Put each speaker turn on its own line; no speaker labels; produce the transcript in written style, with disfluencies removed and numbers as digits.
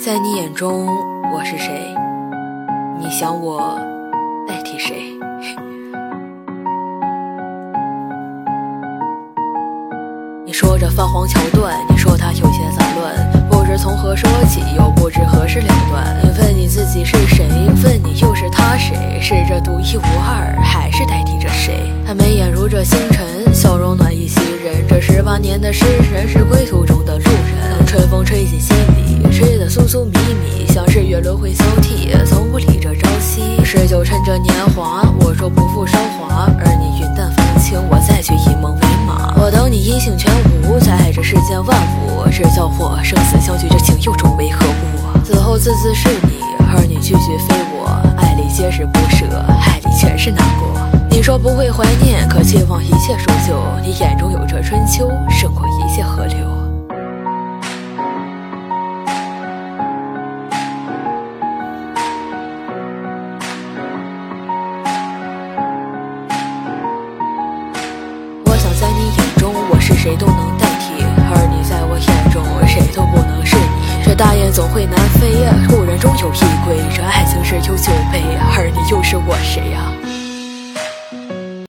在你眼中我是谁？你想我代替谁？你说着泛黄桥段，你说它有些杂乱，不知从何说起，又不知何时了断。你问你自己是谁？问你又是他谁？是这独一无二，还是代替着谁？他眉眼如这星辰，笑容暖意袭人。这18年的诗人，是归途中的路人。春风吹进心里，吹得酥酥密密，像是月轮回交替，从不理这朝夕。19趁着年华，我若不负韶华，而你云淡风轻，我再去以梦为马。我等你音信全无，才爱这世间万物，只叫我生死相许，这情又终为何物？此后字字是你，而你句句非我，爱里皆是不舍，爱里全是难过。你说不会怀念，可期望一切如旧，你眼中有这春秋，胜过一切河流。我想在你眼中，我是谁都能代替，而你在我眼中，谁都不能是你。这大雁总会南飞，故人终有一归，这爱情是有酒杯，而你又是我谁呀？